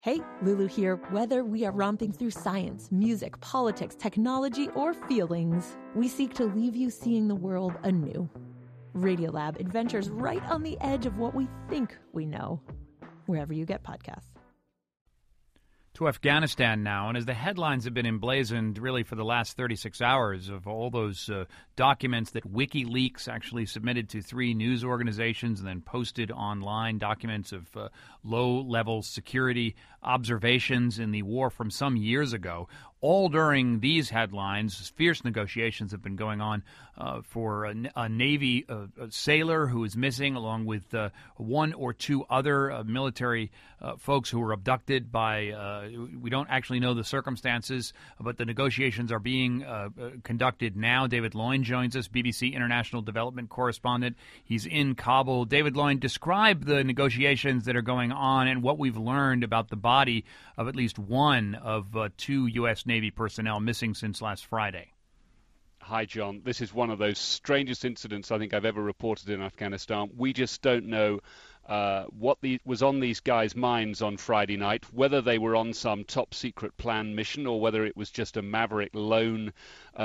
Hey, Lulu here. Whether we are romping through science, music, politics, technology, or feelings, we seek to leave you seeing the world anew. Radiolab adventures right on the edge of what we think we know, wherever you get podcasts. To Afghanistan now, and as the headlines have been emblazoned really for the last 36 hours of all those documents that WikiLeaks actually submitted to 3 news organizations and then posted online, documents of low-level security observations in the war from some years ago. All during these headlines, fierce negotiations have been going on for a Navy sailor who is missing, along with 1 or 2 other military folks who were abducted by, we don't actually know the circumstances, but the negotiations are being conducted now. David Loyne joins us, BBC International Development Correspondent. He's in Kabul. David Loyne, describe the negotiations that are going on and what we've learned about the body of at least one of 2 U.S. Navy personnel missing since last Friday. Hi, John. This is one of those strangest incidents I think I've ever reported in Afghanistan. We just don't know what was on these guys' minds on Friday night, whether they were on some top-secret plan mission or whether it was just a maverick lone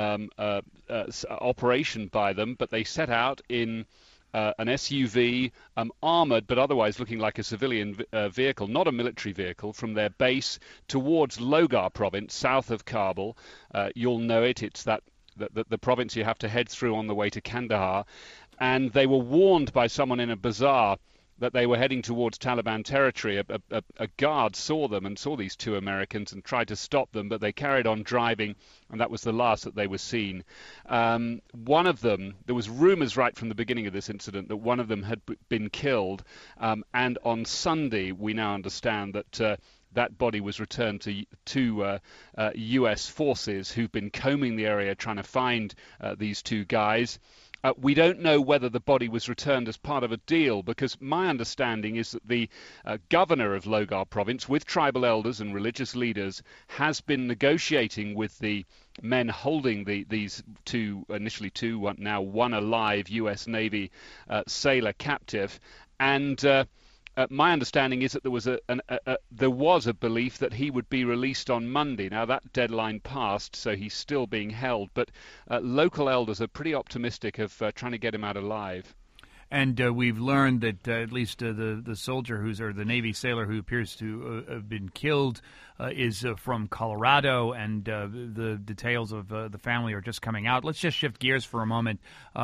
operation by them. But they set out in an SUV, armored but otherwise looking like a civilian vehicle, not a military vehicle, from their base towards Logar province, south of Kabul. You'll know it. It's the province you have to head through on the way to Kandahar. And they were warned by someone in a bazaar that they were heading towards Taliban territory. A guard saw them and saw these 2 Americans and tried to stop them, but they carried on driving, and that was the last that they were seen. One of them, there was rumors right from the beginning of this incident that one of them had been killed, and on Sunday we now understand that that body was returned to U.S. forces who've been combing the area trying to find these 2 guys. We don't know whether the body was returned as part of a deal, because my understanding is that the governor of Logar province, with tribal elders and religious leaders, has been negotiating with the men holding these 2, initially 2, now 1 alive U.S. Navy sailor captive. And my understanding is that there was a belief that he would be released on Monday. Now, that deadline passed, so he's still being held. But local elders are pretty optimistic of trying to get him out alive. And we've learned that at least the soldier or the Navy sailor who appears to have been killed is from Colorado, and the details of the family are just coming out. Let's just shift gears for a moment.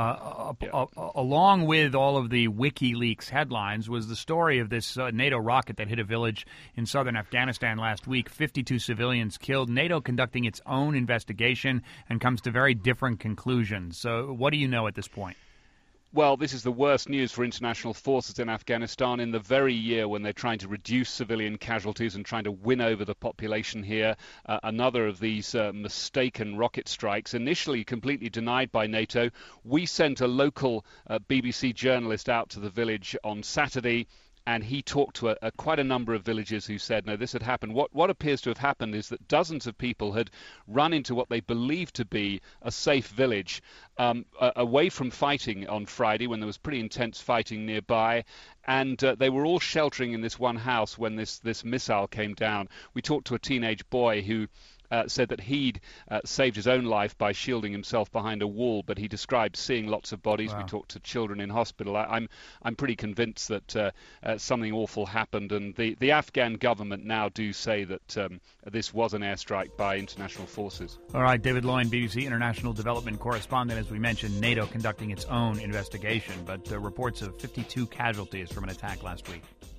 Along with all of the WikiLeaks headlines was the story of this NATO rocket that hit a village in southern Afghanistan last week. 52 civilians killed. NATO conducting its own investigation and comes to very different conclusions. So what do you know at this point? Well, this is the worst news for international forces in Afghanistan in the very year when they're trying to reduce civilian casualties and trying to win over the population here. Another of these mistaken rocket strikes, initially completely denied by NATO. We sent a local BBC journalist out to the village on Saturday, and he talked to quite a number of villagers who said, no, this had happened. What appears to have happened is that dozens of people had run into what they believed to be a safe village away from fighting on Friday, when there was pretty intense fighting nearby. And they were all sheltering in this one house when this missile came down. We talked to a teenage boy who said that he'd saved his own life by shielding himself behind a wall, but he described seeing lots of bodies. Wow. We talked to children in hospital. I'm pretty convinced that something awful happened, and the Afghan government now do say that this was an airstrike by international forces. All right, David Loyne, BBC International Development Correspondent. As we mentioned, NATO conducting its own investigation, but reports of 52 casualties from an attack last week.